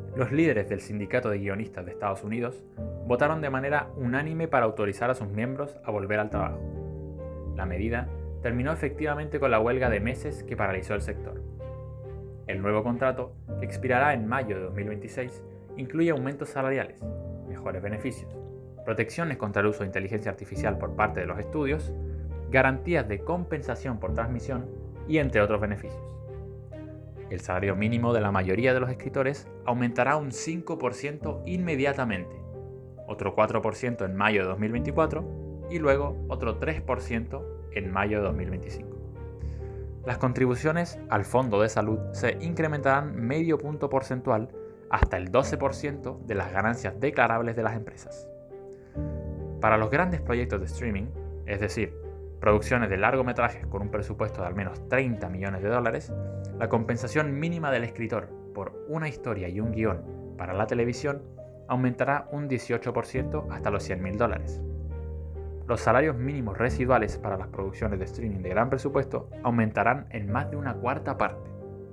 Los líderes del Sindicato de Guionistas de Estados Unidos votaron de manera unánime para autorizar a sus miembros a volver al trabajo. La medida terminó efectivamente con la huelga de meses que paralizó el sector. El nuevo contrato, que expirará en mayo de 2026, incluye aumentos salariales, mejores beneficios, protecciones contra el uso de inteligencia artificial por parte de los estudios, garantías de compensación por transmisión y entre otros beneficios. El salario mínimo de la mayoría de los escritores aumentará un 5% inmediatamente, otro 4% en mayo de 2024 y luego otro 3% en mayo de 2025. Las contribuciones al Fondo de Salud se incrementarán medio punto porcentual hasta el 12% de las ganancias declarables de las empresas. Para los grandes proyectos de streaming, es decir, producciones de largometrajes con un presupuesto de al menos $30 millones, la compensación mínima del escritor por una historia y un guión para la televisión aumentará un 18% hasta los $100.000. Los salarios mínimos residuales para las producciones de streaming de gran presupuesto aumentarán en más de una cuarta parte.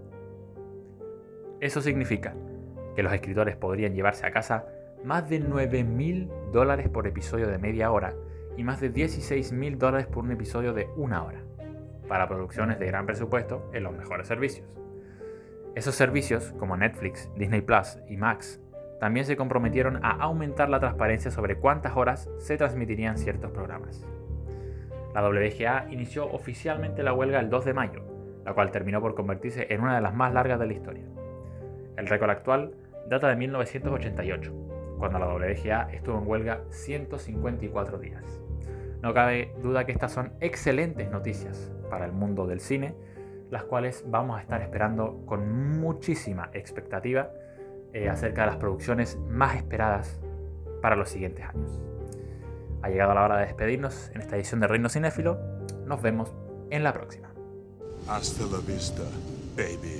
Eso significa que los escritores podrían llevarse a casa más de $9.000 por episodio de media hora y más de $16.000 por un episodio de una hora, para producciones de gran presupuesto en los mejores servicios. Esos servicios, como Netflix, Disney Plus y Max, también se comprometieron a aumentar la transparencia sobre cuántas horas se transmitirían ciertos programas. La WGA inició oficialmente la huelga el 2 de mayo, la cual terminó por convertirse en una de las más largas de la historia. El récord actual data de 1988, cuando la WGA estuvo en huelga 154 días. No cabe duda que estas son excelentes noticias para el mundo del cine, las cuales vamos a estar esperando con muchísima expectativa acerca de las producciones más esperadas para los siguientes años. Ha llegado la hora de despedirnos en esta edición de Reino Cinéfilo. Nos vemos en la próxima. Hasta la vista, baby.